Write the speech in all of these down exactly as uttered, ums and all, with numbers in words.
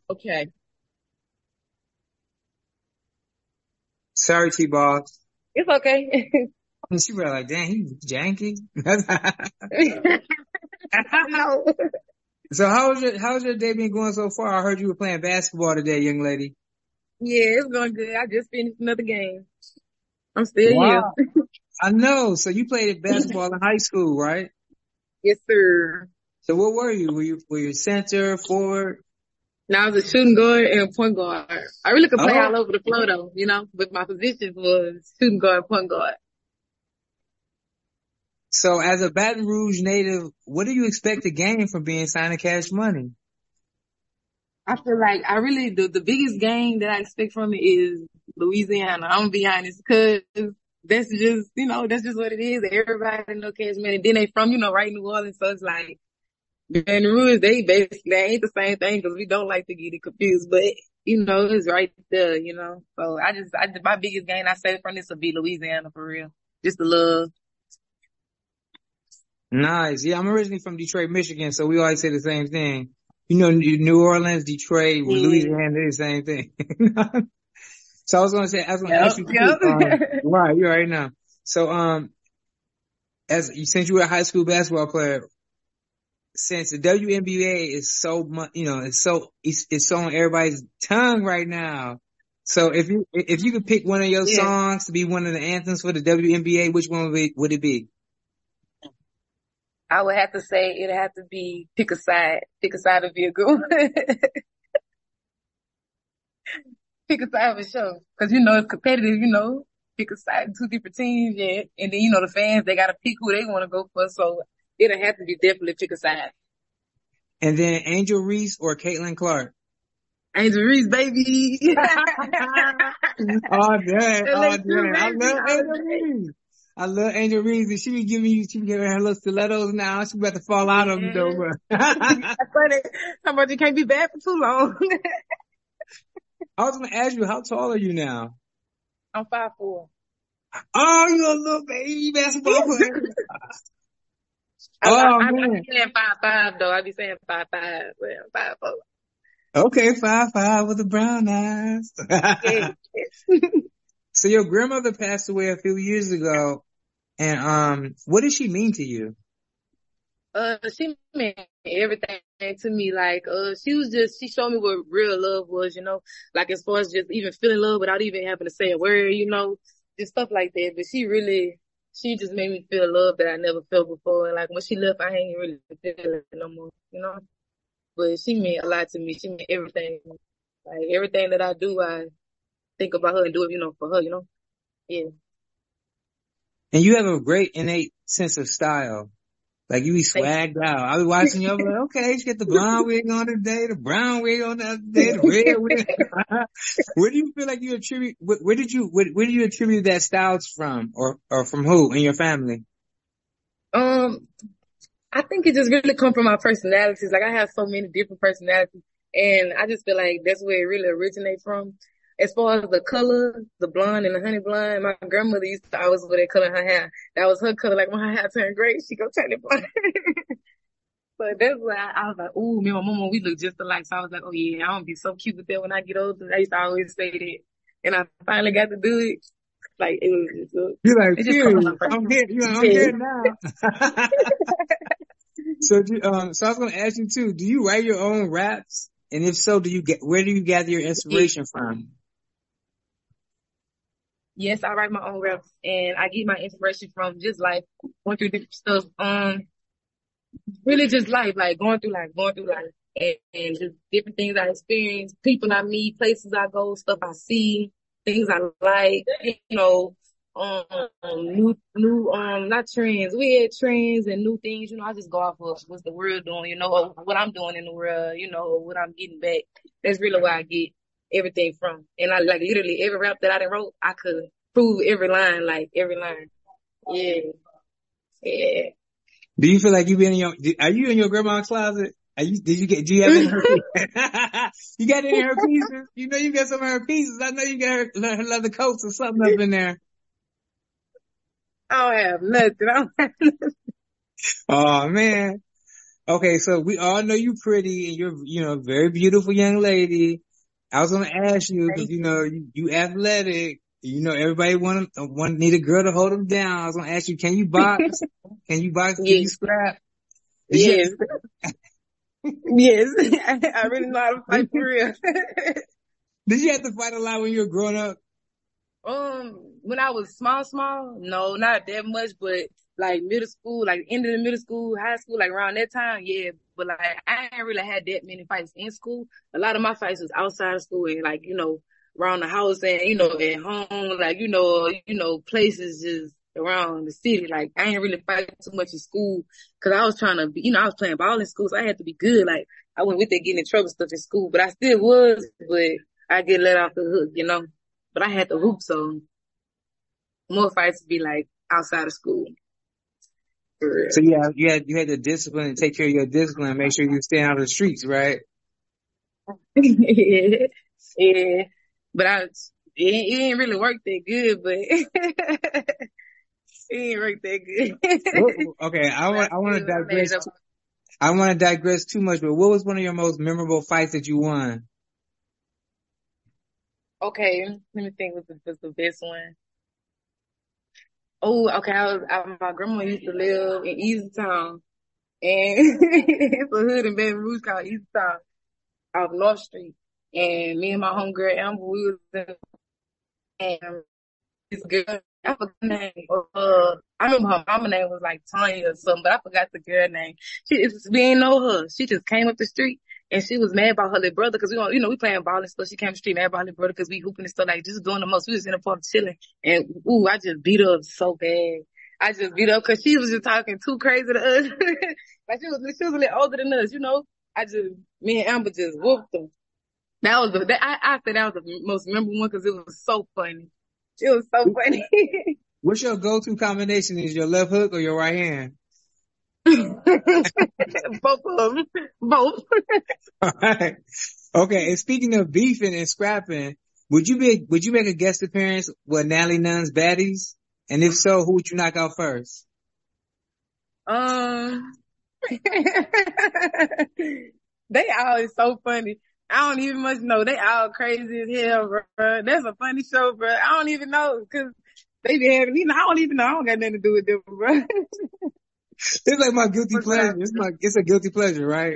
Okay. Sorry, T-Boss. It's okay. And she was like, dang, he's janky. I know. So how was your how's your day been going so far? I heard you were playing basketball today, young lady. Yeah, it's going good. I just finished another game. I'm still here. Wow. I know. So you played basketball in high school, right? Yes, sir. So what were you? Were you were you center, forward? Now I was a shooting guard and a point guard. I really could play Oh, all over the floor though, you know, but my position was shooting guard, point guard. so as a Baton Rouge native, what do you expect to gain from being signed to Cash Money? I feel like I really, the, the biggest game that I expect from it is Louisiana. I'm gonna be honest, cause that's just, you know, that's just what it is. Everybody know Cash Money. Then they from, you know, right in New Orleans. So it's like, Baton Rouge, they basically, they ain't the same thing because we don't like to get it confused, but you know, it's right there, you know. So I just, I, my biggest gain I say from this will be Louisiana for real. Just the love. Nice. Yeah, I'm originally from Detroit, Michigan, so we always say the same thing. You know, New Orleans, Detroit, Yeah. Louisiana, they're the same thing. So I was gonna say, I was gonna Yep, ask you too. Um, yep. right, you already know. So, um, as since you were a high school basketball player, since the W N B A is so much, you know, it's so it's, it's so on everybody's tongue right now. So if you if you could pick one of your Yeah. songs to be one of the anthems for the W N B A, which one would it, would it be? I would have to say it'd have to be pick a side. Pick a side would be a good one. Pick a side for sure. Cause you know, it's competitive, you know. Pick a side, two different teams, yeah. And then, you know, the fans, they gotta pick who they want to go for. So it'll have to be definitely pick a side. And then Angel Reese or Caitlin Clark? Angel Reese, baby. Oh, damn. Oh, L A two, damn. I baby, love all Angel day. Reese. I love Angel Reese. And she be giving you, she be giving her little stilettos now. She about to fall out of them though, Yeah. but That's funny. How about you can't be bad for too long? I was going to ask you, how tall are you now? I'm five four. Oh, you're a little baby basketball player. I, I, Oh, I, I man. be saying five five though. I be saying five five, but I'm five four. Okay, five, five with the brown eyes. Yeah. So your grandmother passed away a few years ago. And, um, what did she mean to you? Uh, she meant everything to me. Like, uh, she was just, she showed me what real love was, you know, like as far as just even feeling love without even having to say a word, you know, just stuff like that. But she really, she just made me feel love that I never felt before. And like when she left, I ain't really feel it no more, you know, but she meant a lot to me. She meant everything. Like everything that I do, I think about her and do it, you know, for her, you know. Yeah. And you have a great innate sense of style. Like you be Thank swagged out. I be watching you, I'm like, okay, she got the blonde wig on today, the brown wig on the other day, the red you. wig. Where do you feel like you attribute, where, where did you, where, where do you attribute that styles from or, or from who in your family? Um, I think it just really come from my personalities. Like I have so many different personalities and I just feel like that's where it really originates from. As far as the color, the blonde and the honey blonde, my grandmother used to always wear that color in her hair. That was her color. Like when her hair turned gray, she go turn it blonde. So that's why I, I was like, ooh, me and my mama, we look just alike. So I was like, oh yeah, I'm gonna be so cute with that when I get older. I used to always say that. And I finally got to do it. Like it was just, uh, You're like, it just come from my phew, I'm personality. here, you know, I'm Yeah. here now. So, do, um, so I was going to ask you too, do you write your own raps? And if so, do you get, where do you gather your Yeah. inspiration from? Yes, I write my own raps and I get my inspiration from just life, going through different stuff. Um, really just life, like going through life, going through life and, and just different things I experience, people I meet, places I go, stuff I see, things I like, you know, um, new, new, um, not trends, weird trends and new things, you know, I just go off of what's the world doing, you know, or what I'm doing in the world, you know, or what I'm getting back. That's really where I get everything from. And I like literally every rap that I done wrote, I could prove every line, like every line. Yeah. Yeah. Do you feel like you've been in your, are you in your grandma's closet? Are you, did you get, do you have any of her pieces? You got any of her pieces? You know you got some of her pieces. I know you got her, her leather coats or something up in there. I don't have nothing. I don't have nothing. Oh man. Okay, so we all know you pretty and you're, you know, a very beautiful young lady. I was gonna ask you because Thank you know you. you, you athletic. You know everybody want want need a girl to hold them down. I was gonna ask you, can you box? Can you box? Can you Yes, scrap? Did you have yes, yes. I really know how to to, fight for real. did you have to fight a lot when you were growing up? Um, when I was small, small, no, not that much, but like middle school, like end of the middle school, high school, like around that time, yeah. But like I ain't really had that many fights in school. A lot of my fights was outside of school and like, you know, around the house and, you know, at home, like, you know, you know, places just around the city. Like I ain't really fight too much in school because I was trying to be, you know, I was playing ball in school, so I had to be good. Like I went with that getting in trouble stuff in school, but I still was, but I get let off the hook, you know. But I had to hoop, so more fights would be like outside of school. For So real. yeah, you had you had the discipline and take care of your discipline, and make sure you stay out of the streets, right? yeah. Yeah. But I, it, it ain't really work that good, but it ain't work that What, good. okay, I but I want I want to still made it digress. up. I want to digress too much, but what was one of your most memorable fights that you won? Okay, let me think what the, what's the best one. Oh, okay. I was, I, my grandma used to live in Eastertown, and it's a hood in Baton Rouge called Eastertown off North Street. And me and my homegirl Amber, we was in, and this girl, I forgot her name. Uh, I remember her mama name was like Tanya or something, but I forgot the girl name. She, it's, we ain't know her. She just came up the street and she was mad about her little brother because we, don't- you know, we playing ball and stuff. She came up the street mad about her little brother because we hooping and stuff like just doing the most. We was in the park chilling, and ooh, I just beat her up so bad. I just beat her up because she was just talking too crazy to us. like she was, she was a little older than us, you know. I just, me and Amber just whooped her. That was the, that, I, I said that was the most memorable one because it was so funny. It was so funny. What's your go-to combination? Is your left hook or your right hand? Both of them. Both. All right. Okay. And speaking of beefing and scrapping, would you be would you make a guest appearance with Natalie Nunn's Baddies? And if so, who would you knock out first? Um, they always so funny. I don't even much know. They all crazy as hell, bro. That's a funny show, bro. I don't even know because they be having, you know, I don't even know. I don't got nothing to do with them, bro. It's like my guilty What's up? pleasure. It's my it's a guilty pleasure, right?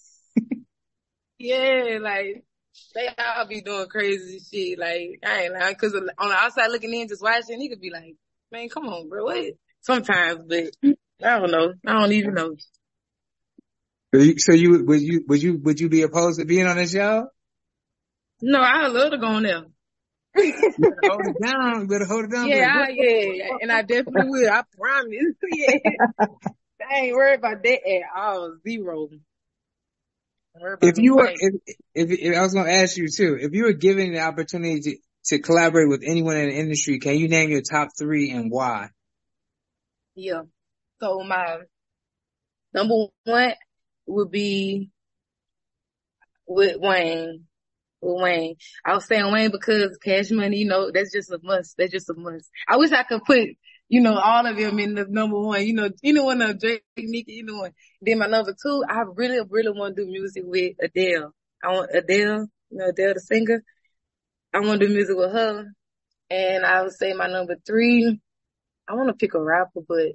Yeah, like they all be doing crazy shit. Like I ain't lying, cause on the outside looking in, just watching, he could be like, "Man, come on, bro." What? Sometimes, but I don't know. I don't even know. So you, so you would you would you would you be opposed to being on this show? No, I love to go on there. You better hold it down. You better hold it down. Be Yeah, like, I, yeah, and I definitely will. I promise. Yeah, I ain't worried about that at all. Zero. I'm worried about if them you were, fights. if, if, if I was going to ask you too, if you were given the opportunity to, to collaborate with anyone in the industry, can you name your top three and why? Yeah. So my number one would be with Wayne. With Wayne. I was saying Wayne because Cash Money, you know, that's just a must. That's just a must. I wish I could put, you know, all of them in the number one, you know, anyone of Drake, Nicki, anyone. Then my number two, I really, really want to do music with Adele. I want Adele, you know, Adele the singer. I want to do music with her. And I would say my number three, I want to pick a rapper, but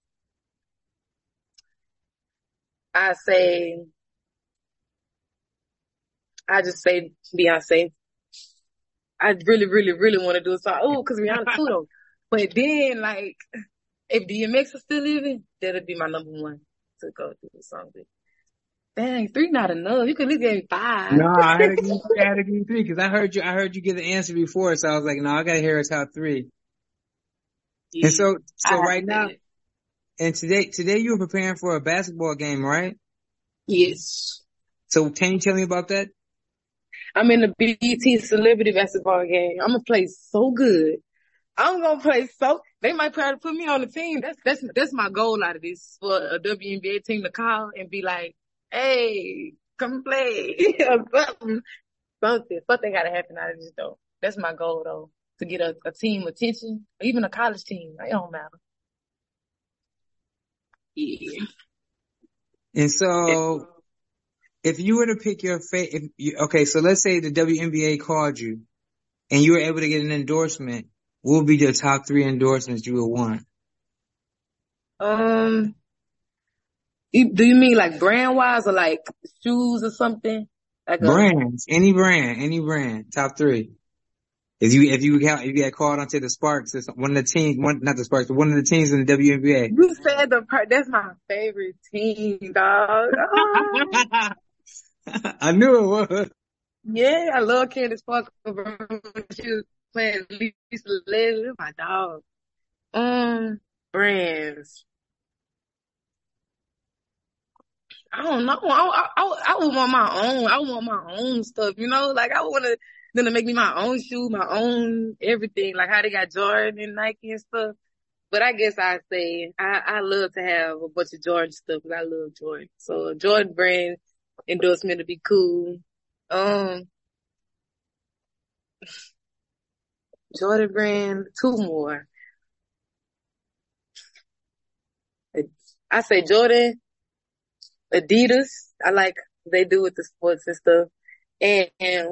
I say, I just say Beyonce. I really, really, really want to do a song. Oh, cause Rihanna too though. But then like, if D M X is still living, that'll be my number one to go do the song with. Dang, three not enough. You could at least give me five. No, I had to give you three. I had to give you three because I heard you. I heard you give the answer before, so I was like, no, I got to hear a top three. And Yeah, so, I so have right to now, say it. and today, today you were preparing for a basketball game, right? Yes. So can you tell me about that? I'm in the B E T celebrity basketball game. I'm gonna play so good. I'm gonna play so, they might try to put me on the team. That's, that's, that's my goal out of this for a W N B A team to call and be like, hey, come play or something. Something, something gotta happen out of this though. That's my goal though. To get a, a team attention, or even a college team. It don't matter. Yeah. And so, if you were to pick your fa- if you, okay, so let's say the W N B A called you and you were able to get an endorsement, what would be your top three endorsements you would want? Um, you, do you mean like brand wise or like shoes or something? Like a Brands, any brand, any brand, top three. If you if you got if you got called onto the Sparks, it's one of the teams, one not the Sparks, but one of the teams in the W N B A. you said the part. That's my favorite team, dog. Oh, I knew it was. yeah, I love Candace Parker, bro. She was playing Lisa Leslie, my dog. Um, brands. I don't know. I, I, I would want my own. I would want my own stuff, you know? Like, I want to, them to make me my own shoe, my own everything. Like how they got Jordan and Nike and stuff. But I guess I'd say I, I love to have a bunch of Jordan stuff because I love Jordan. So a Jordan brand endorsement would be cool. Um, Jordan brand, two more. I say Jordan, Adidas. I like what they do with the sports and stuff. And, and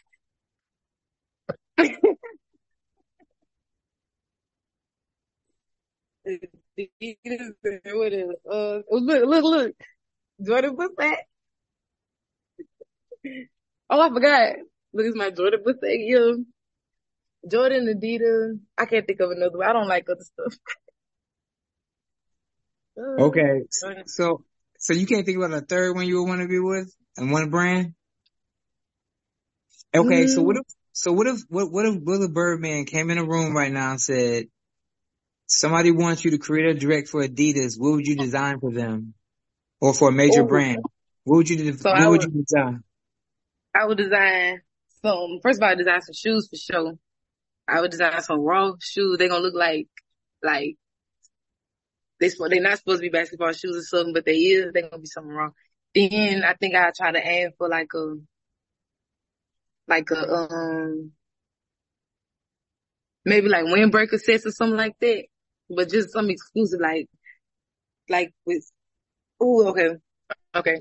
Adidas, what else? Uh, oh, look, look, look. Jordan, what's that? Oh, I forgot. Look, it's my Jordan, what's that? Yeah. Jordan, Adidas. I can't think of another one. I don't like other stuff. Uh, Okay, Jordan. so so you can't think about a third one you would want to be with and one brand? Okay, so what Mm, if so what if what what if Willie Birdman came in a room right now and said somebody wants you to create a direct for Adidas, what would you design for them? Or for a major oh, brand? What would you de- so what I would would, you design? I would design some, first of all, I design some shoes for sure. I would design some raw shoes. They're gonna look like, like, they, sp- they're not supposed to be basketball shoes or something, but they is. They're gonna be something wrong. Then I think I try to aim for like a, like a, um, maybe like windbreaker sets or something like that. But just something exclusive, like, like with, ooh, okay, okay.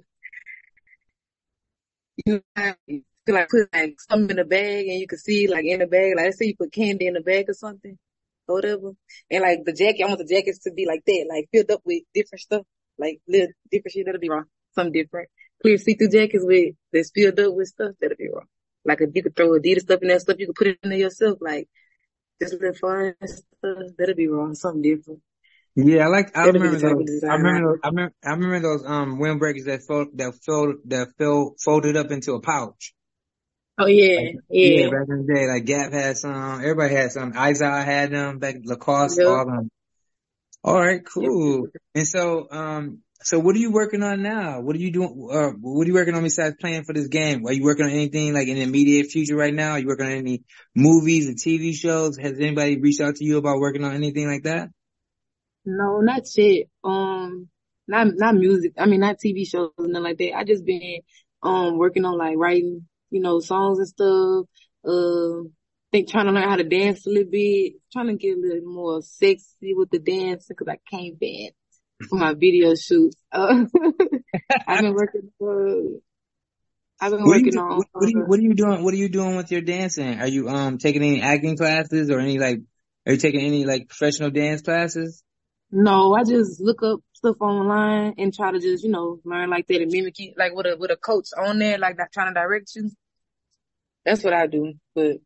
You know, you could like put like something in a bag and you could see like in the bag, like let's say you put candy in the bag or something or whatever. And like the jacket, I want the jackets to be like that, like filled up with different stuff, like little different shit. That'll be wrong. Something different. Clear see-through jackets with that's filled up with stuff. That'll be wrong. Like if you could throw Adidas stuff in that stuff, you could put it in there yourself. Like just little fun stuff. That'll be wrong. Something different. Yeah, I like. I That'll be the remember type those. of I design I remember. Those, do. I remember. I remember those um windbreakers that fold that fold that fell folded up into a pouch. Oh Like, yeah, yeah, yeah, back in the day, like Gap had some. Everybody had some. Izod had them. Back Lacoste, yep. all them. All right, Yep. cool. And so, um, so what are you working on now? What are you doing? Uh, what are you working on besides playing for this game? Are you working on anything like in the immediate future right now? Are you working on any movies or T V shows? Has anybody reached out to you about working on anything like that? No, not yet. Um, not not music. I mean, not T V shows and nothing like that. I just been um working on like writing, you know, songs and stuff. Uh, think trying to learn how to dance a little bit. Trying to get a little more sexy with the dancing because I can't dance for my video shoots. Uh, I've been working. Uh, I've been What are you working do, on. what, what are you Uh, what are you doing? What are you doing with your dancing? Are you um taking any acting classes or any like are you taking any like professional dance classes? no, I just look up stuff online and try to just, you know, learn like that and mimic it, like with a with a coach on there, like that trying to direct you. That's what I do. But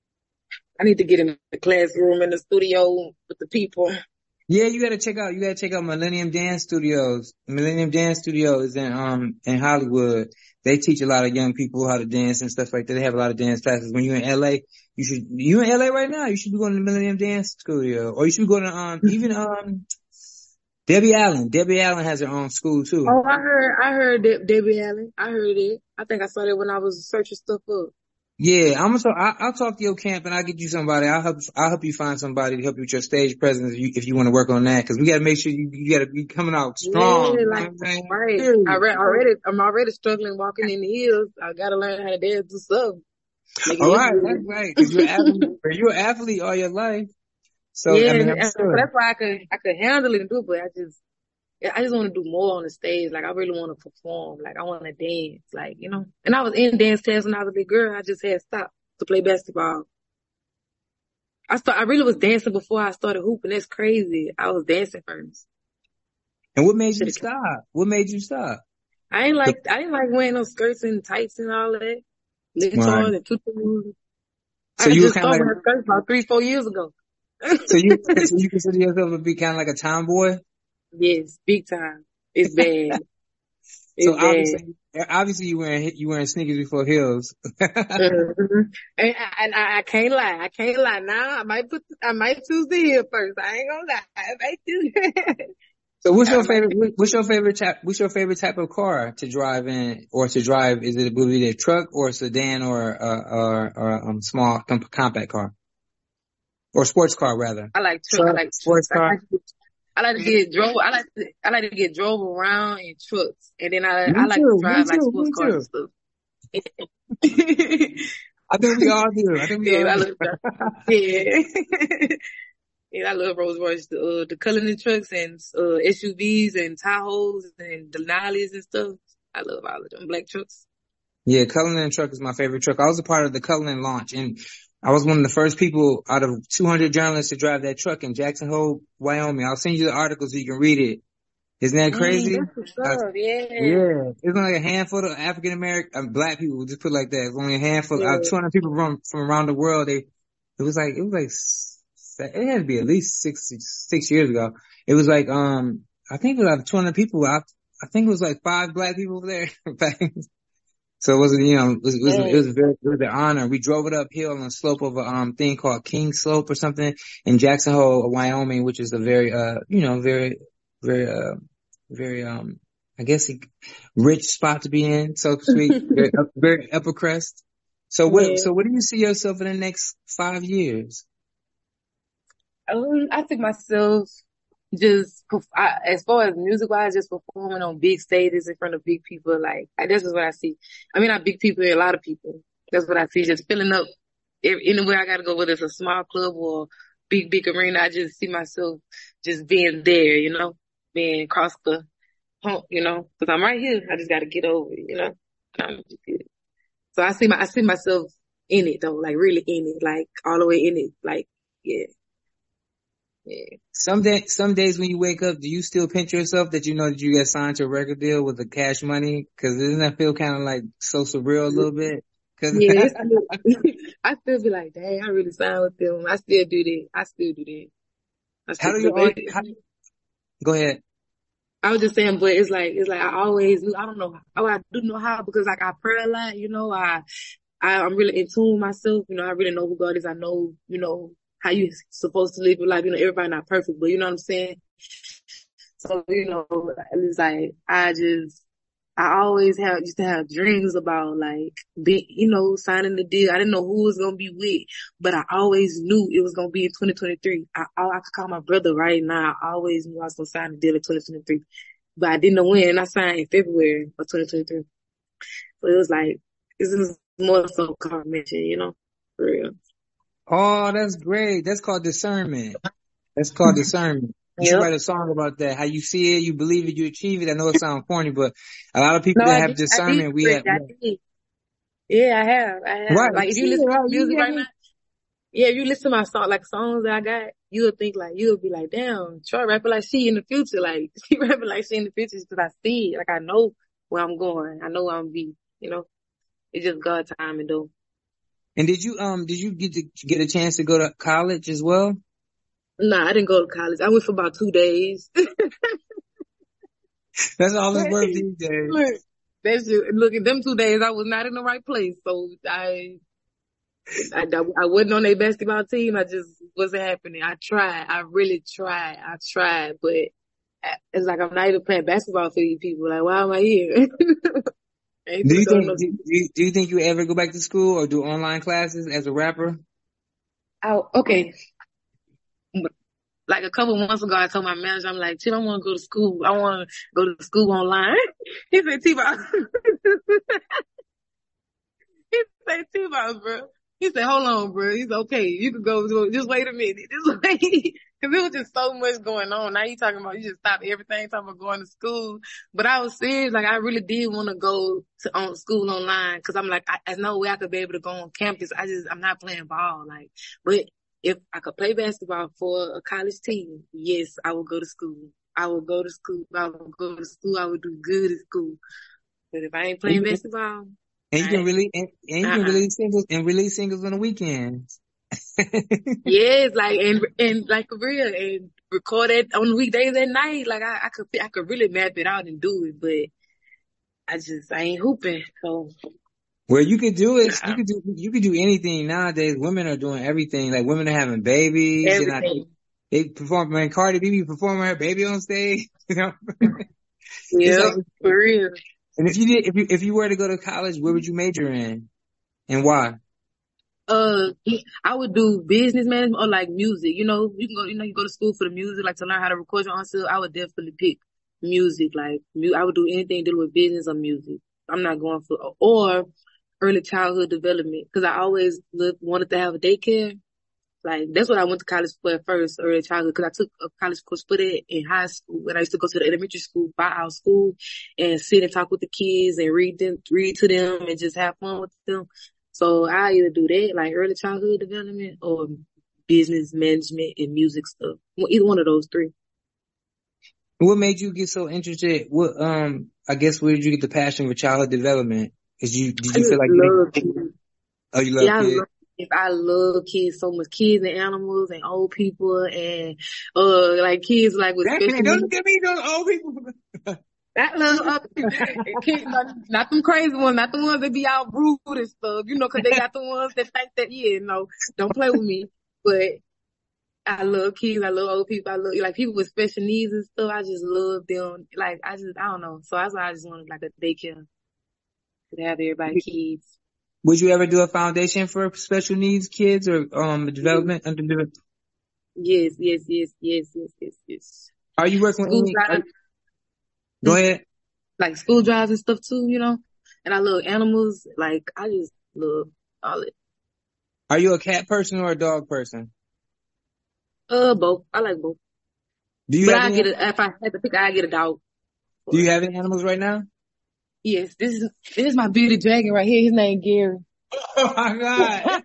I need to get in the classroom in the studio with the people. Yeah, you gotta check out you gotta check out Millennium Dance Studios. Millennium Dance Studios in um in Hollywood. They teach a lot of young people how to dance and stuff like that. They have a lot of dance classes. When you're in L A, you should you in L A right now, you should be going to Millennium Dance Studio. Or you should be going to um even um Debbie Allen. Debbie Allen has her own school too. Oh, I heard, I heard De- Debbie Allen. I heard it. I think I saw that when I was searching stuff up. Yeah, I'm gonna talk, I, I'll talk to your camp and I'll get you somebody. I'll help, I'll help you find somebody to help you with your stage presence if you, if you want to work on that. Cause we gotta make sure you, you gotta be coming out Yeah, strong. You know what like, I'm saying? right. I Period. re- already, I'm already struggling walking in the hills. I gotta learn how to dance to stuff. Make All it right, that's right. Cause you're an easier. athlete, you're an athlete all your life. So, I Yeah, mean, and I'm and so sure. that's why I could, I could handle it and do it, but I just, I just want to do more on the stage. Like, I really want to perform. Like, I want to dance. Like, you know. And I was in dance class when I was a big girl. I just had stopped to play basketball. I start. I really was dancing before I started hooping. That's crazy. I was dancing first. And what made you Should've- stop? What made you stop? I ain't like. I didn't like wearing no skirts and tights and all of that. Leotards Right. and tutus. So I you were just kind of started like, wearing skirts about three, four years ago. so you, so you consider yourself to be kind of like a tomboy? Yes, big time. It's bad. It's So bad. obviously, obviously you wearing you wearing sneakers before heels. Mm-hmm. And, and I, I can't lie. I can't lie. Now I might put. I might choose the heel first. I ain't gonna lie. I might choose. So what's your I might- favorite? What's your favorite type? What's your favorite type of car to drive in, or to drive? Is it would it a truck or a sedan or a or, or um small com- compact car or sports car rather? I like truck. I Truck, like sports trucks. I car. like, to- I like to get drove. I like to. I like to get drove around in trucks, and then I Me I like too. to drive Me like too. sports Me cars and too. stuff. I think we all do. I think we Yeah, all I do. love that. Yeah. Yeah, I love Rolls Royce, the, uh, the Cullinan trucks and, uh, S U Vs and Tahoes and Denali's and stuff. I love all of them black trucks. Yeah, Cullinan truck is my favorite truck. I was a part of the Cullinan launch, and I was one of the first people out of two hundred journalists to drive that truck in Jackson Hole, Wyoming. I'll send you the article so you can read it. Isn't that crazy? Mm, that's what's Uh, up, yeah. yeah, it's only like a handful of African American, uh, black people. Just put it like that. It's only a handful. Out of Yeah. two hundred people from from around the world. They, it was like it was like s- it had to be at least six six years ago. It was like um I think it was out of two hundred people. I I think it was like five black people over there. So it wasn't, you know, it was, it was, it was, very, it was an honor. We drove it uphill on the slope of a um thing called King Slope or something in Jackson Hole, Wyoming, which is a very uh you know very very uh very um I guess a rich spot to be in, so to speak, very, up, very upper crest. So what Yeah. so what do you see yourself in the next five years? Um, I think myself just, perf- I, as far as music wise, just performing on big stages in front of big people. Like, I, this is what I see. I mean, not big people, a lot of people. That's what I see. Just filling up every, anywhere I gotta go, whether it's a small club or big, big arena. I just see myself just being there, you know, being across the hump, you know, cause I'm right here. I just gotta get over it, you know. I'm just good. So I see my, I see myself in it though, like really in it, like all the way in it, like, yeah. Yeah. Some day, some days when you wake up, do you still pinch yourself that you know that you got signed to a record deal with the cash money? Cause doesn't that feel kind of like so surreal a little bit? Cause Yeah, it's still, I still be like, dang, I really signed with them. I still do that. I still do that. I still how do do you, on- that. how, go ahead. I was just saying, but it's like, it's like I always, I don't know. Oh, I do know how because like I pray a lot, you know, I, I, I'm really in tune with myself. You know, I really know who God is. I know, you know, how you supposed to live your life. You know, everybody not perfect, but you know what I'm saying? So, you know, it's like, I just, I always have, used to have dreams about like, be, you know, signing the deal. I didn't know who it was going to be with, but I always knew it was going to be in twenty twenty-three. I, I, I could call my brother right now. I always knew I was going to sign the deal in twenty twenty-three, but I didn't know when. And I signed in February of twenty twenty-three. So it was like, this is more so confirmation, you know, for real. Oh, that's great. That's called discernment. That's called discernment. You should Yep. write a song about that. How you see it, you believe it, you achieve it. I know it sounds corny, but a lot of people No, that I have did, I did, discernment, we Rich, have, I did. Yeah, I have, I have. right. Like You if see you it, listen to right? music You right have now, it. yeah, if you listen to my song, like songs that I got, you'll think like, you'll be like, damn, Troy rapping like she in the future. Like, she rapping like she in the future because I see it. Like, I know where I'm going. I know where I'm gonna be, you know? It's just God time and do. And did you, um, did you get to get a chance to go to college as well? Nah, I didn't go to college. I went for about two days. That's all it's worth these days. Look, that's just, look, at them two days, I was not in the right place. So I, I, I wasn't on their basketball team. I just wasn't happening. I tried. I really tried. I tried, but it's like I'm not even playing basketball for these people. Like, why am I here? I ain't Do gonna you go to think, no. do you, do you think you ever go back to school or do online classes as a rapper? Oh, okay. Like a couple months ago, I told my manager, I'm like, Chip, I want to go to school. I want to go to school online. He said, T-Box. He said, T-Box, bro. He said, hold on, bro. He's okay. You can go, just wait a minute. Just wait. Cause it was just so much going on. Now you talking about, you just stop everything, talking about going to school. But I was serious. Like I really did want to go to on school online. Cause I'm like, I, there's no way I could be able to go on campus. I just, I'm not playing ball. Like, but if I could play basketball for a college team, yes, I would go to school. I would go to school. I would go to school. I would do good at school. But if I ain't playing basketball, and you I, can really, and, and you uh-uh. can release singles and release singles on the weekends. Yes, like, and, and like for real, and record it on weekdays at night. Like I, I could, I could really map it out and do it, but I just, I ain't hooping. So. Well, you could do it. You could do, you could do anything nowadays. Women are doing everything. Like women are having babies. Everything. And I, they perform, when Cardi B be performing her baby on stage, you know? Yeah, like, for real. And if you did, if you, if you were to go to college, where would you major in? And why? Uh, I would do business management or like music. You know, you can go, you know, you go to school for the music, like to learn how to record your own stuff. I would definitely pick music. Like, mu- I would do anything dealing with business or music. I'm not going for, or early childhood development, because I always looked, wanted to have a daycare. Like, that's what I went to college for at first, early childhood, because I took a college course for that in high school. And I used to go to the elementary school, by our school, and sit and talk with the kids and read them, read to them and just have fun with them. So I either do that, like early childhood development, or business management and music stuff. Either one of those three. What made you get so interested? What, um, I guess where did you get the passion for childhood development? Cause you, did you feel like you love kids. Oh, you love yeah, kids? I love kids. I love kids so much. Kids and animals and old people and, uh, like kids like with That, special don't needs. look at me, those old people. I love other kids, not, not them crazy ones, not the ones that be all rude and stuff, you know, cause they got the ones that think that, yeah, no, don't play with me. But I love kids, I love old people, I love, like people with special needs and stuff, I just love them. Like, I just, I don't know. So that's why I just wanted like a daycare to have everybody kids. Would you ever do a foundation for special needs kids or, um, development under the? Yes, yes, yes, yes, yes, yes, yes. Are you working School with any? drives, Go ahead. like school drives and stuff too, you know? And I love animals. Like, I just love all it. Are you a cat person or a dog person? Uh, both. I like both. Do you But have I any, get a, if I had to pick, I get a dog. do you have any animals right now? Yes, this is, this is my bearded dragon right here. His name Gary. Oh my God.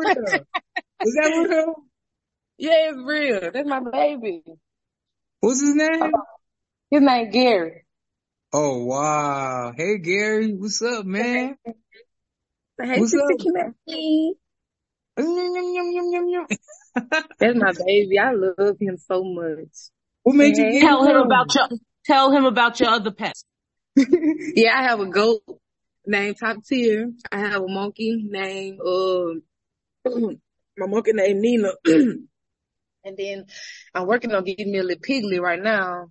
Is that real? Yeah, it's real. That's my baby. What's his name? His name Gary. Oh wow. Hey Gary, what's up, man? Hey, What's up? That's my baby. I love him so much. What made you get Tell him him? about your, tell him about your other pets. Yeah, I have a goat named Top Tier. I have a monkey named, uh, my monkey named Nina. And then I'm working on getting me a little piglet right now.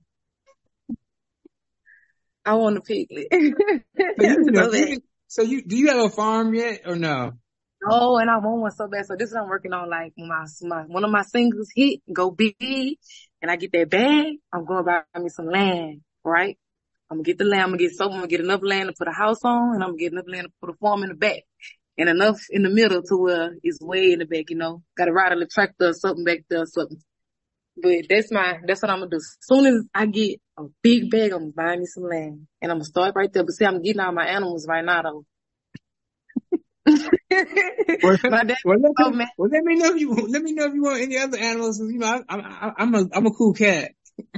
I want a piglet. So you, So bad. you, so you, do you have a farm yet or no? Oh, and I want one so bad. So this is what I'm working on. Like when my, my one of my singles hit, go big, and I get that bag, I'm going to buy me some land, right? I'm gonna get the land. I'm gonna get so I'm gonna get enough land to put a house on, and I'm gonna get enough land to put a farm in the back, and enough in the middle to where it's way in the back. You know, got to ride a little tractor or something back there or something. But that's my that's what I'm gonna do. As soon as I get a big bag, I'm buying me some land, and I'm gonna start right there. But see, I'm getting all my animals right now though. Well, My dad well, let, so me, mad. well, let me know if you let me know if you want any other animals. You know, I, I, I'm a I'm a cool cat.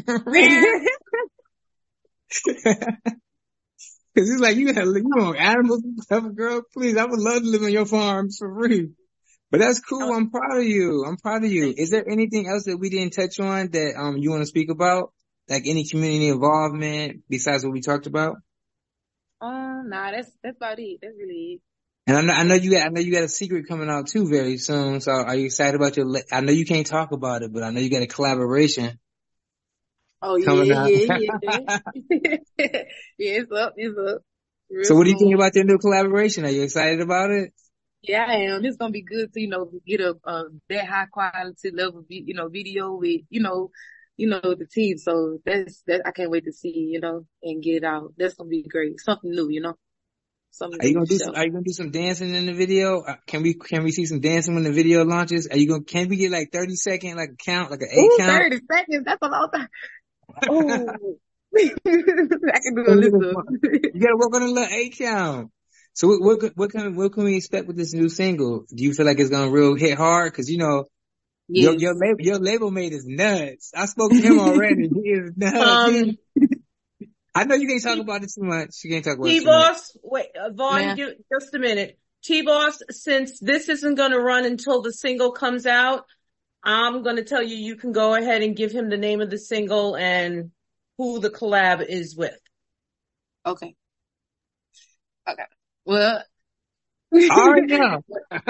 Cause it's like you got you want animals and stuff, girl. Please, I would love to live on your farm for free. But that's cool. I'm proud of you. I'm proud of you. Is there anything else that we didn't touch on that um you want to speak about? Like any community involvement besides what we talked about? Um, nah, that's that's about it. That's really it. And I know, I know you got, I know you got a secret coming out too very soon. So are you excited about your, le- I know you can't talk about it, but I know you got a collaboration Oh coming yeah, out. yeah, yeah. Yeah, it's up, it's up. Real So what do you think soon. about your new collaboration? Are you excited about it? Yeah, I am. It's gonna be good to, you know, get a, a that high quality level, vi- you know, video with, you know, you know, the team. So that's, that, I can't wait to see, you know, and get it out. That's gonna be great. Something new, you know. Something Are you new gonna for do sure. some, are you gonna do some dancing in the video? Uh, Can we can we see some dancing when the video launches? Are you gonna can we get like thirty second like a count, like an eight Ooh, count? thirty seconds. That's a long time. Oh, I can do a You list of. gotta work on a little eight count. So what what, can- what can what can we expect with this new single? Do you feel like it's gonna real hit hard? Because you know your Yes. your label your label mate is nuts. I spoke to him already. He is nuts. He is- Um, I know you can't talk about it too much. You can't talk about it too much. T-Boss, wait, uh, Vaughn, Man. give, just a minute. T-Boss, since this isn't going to run until the single comes out, I'm going to tell you, you can go ahead and give him the name of the single and who the collab is with. Okay. Okay. Well. I already know.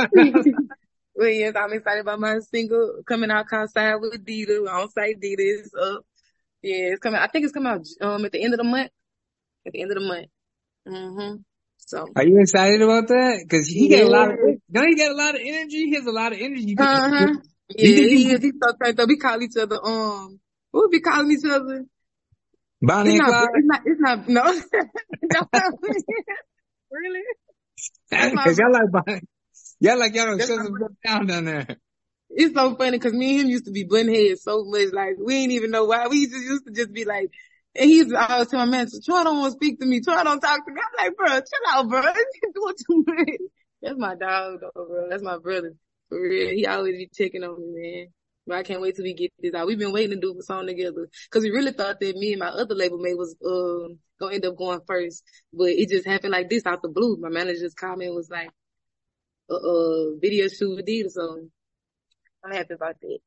Well, yes, I'm excited about my single coming out called Side with Dita. On site Dita is up. Yeah, it's coming. I think it's coming out um at the end of the month. At the end of the month. Mm-hmm. So. Are you excited about that? Because he got a lot of Yeah. don't he got a lot of energy? He has a lot of energy. You, Uh huh. you Yeah, think he you is. He's so turned up. We call each other um. What we be calling each other? Bonnie It's and not. Clyde? It's not. It's not. No. No. Really? That's my Cause y'all brother. like Bonnie. Y'all like y'all don't That's shut my some brother. stuff down down there. It's so funny because me and him used to be butting heads so much. Like we ain't even know why. We just used to just be like, and he used to always tell my man, Troy don't want to speak to me. Troy don't talk to me. I'm like, bro, chill out, bro. You doing too much. That's my dog, though, bro. That's my brother. For real. He always be checking on me, man. But I can't wait till we get this out. We've been waiting to do a song together because we really thought that me and my other label mate was um gonna end up going first, but it just happened like this out the blue. My manager just called me and was like, uh, uh video shoot with Dita, so I'm happy about that.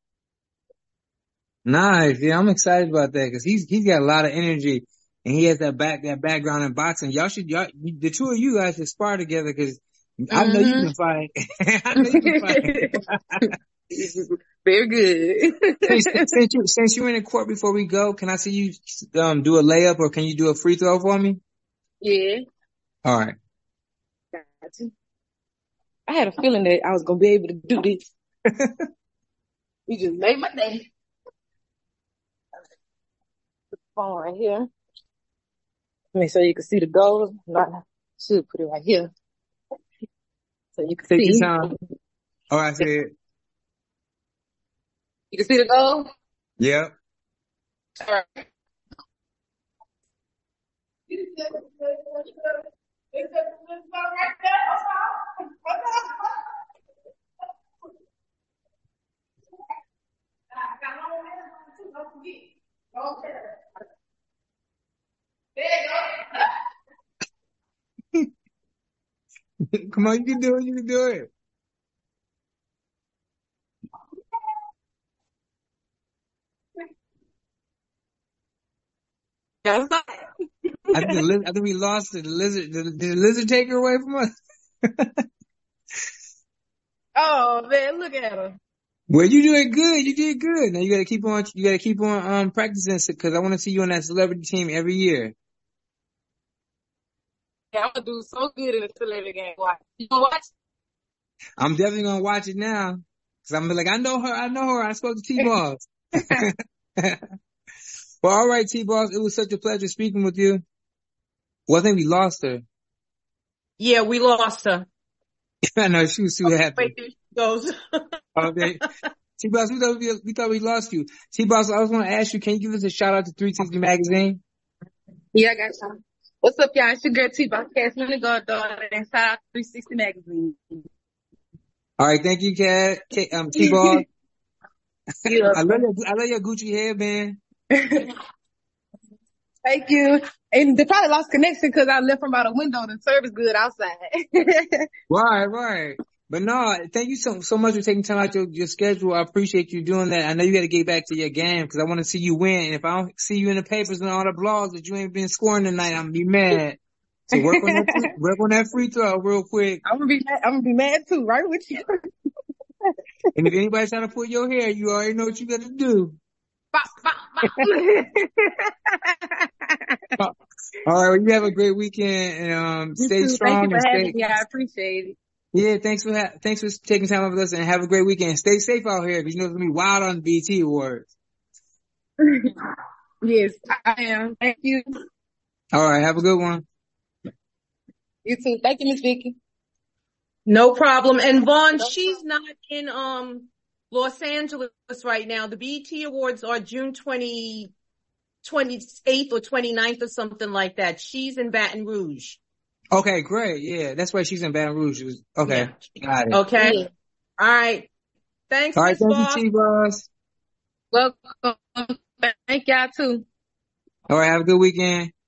Nice. Yeah, I'm excited about that because he's he's got a lot of energy and he has that back that background in boxing. Y'all should y'all the two of you guys should spar together because I know you Mm-hmm. can fight. I know you can fight. Very good. since, since you since you're in court before we go, can I see you um do a layup or can you do a free throw for me? Yeah. All right. Gotcha. I had a feeling that I was gonna be able to do this. You just made my day. Put the phone right here. Make sure you can see the goals. No, I should put it right here so you can Take your see. time. All right, I see it. You can see the goal. Yep. All right. Come on, you can do it. You can do it. Yeah, I think, the, liz- I think we lost it. The lizard. Did, did the lizard take her away from us? oh man, look at her. Well, you doing good. You did good. Now you gotta keep on. You gotta keep on um practicing because I want to see you on that celebrity team every year. Yeah, I'm gonna do so good in the celebrity game. Watch. You gonna watch? I'm definitely gonna watch it now because I'm like I know her. I know her. I spoke to T-Boss. Well, all right, T-Boss. It was such a pleasure speaking with you. Well, I think we lost her. Yeah, we lost her. I know she was too happy. Wait, there she goes. Okay. T-Boss, we thought we, we thought we lost you. T-Boss, I was going to ask you, can you give us a shout out to three sixty Magazine? Yeah, I got you. What's up, y'all? It's your girl T-Boss, Cassie Goddaughter, and shout out to three sixty Magazine. All right, thank you, Kat. K- um, T-Boss. Yeah. I love your, I love your Gucci headband. Thank you. And they probably lost connection because I left from out a window and the service good outside. Right, right. But no, thank you so so much for taking time out your, your schedule. I appreciate you doing that. I know you got to get back to your game because I want to see you win. And if I don't see you in the papers and all the blogs that you ain't been scoring tonight, I'm gonna be mad. So work on that, free, work on that free throw real quick. I'm gonna be mad. I'm gonna be mad too, right with you. And if anybody's trying to pull your hair, you already know what you got to do. Bop, bop, bop. All right, well, you have a great weekend and um, You stay too. strong Thank you and for stay. having me. I appreciate it. Yeah, thanks for ha- thanks for taking time out with us and have a great weekend. Stay safe out here because you know it's gonna be wild on the B E T Awards. Yes, I am. Thank you. All right, have a good one. You too. Thank you, Miss Vicky. No problem. And Vaughn, she's not in um Los Angeles right now. The B E T Awards are June twentieth, twenty-eighth or twenty-ninth or something like that. She's in Baton Rouge. Okay, great. Yeah, that's why she's in Baton Rouge. She was, okay, Yeah. got it. Okay. Yeah. All right. Thanks, All right, Miss thank Boss. you, T-Boss. Welcome. Thank y'all too. All right, have a good weekend.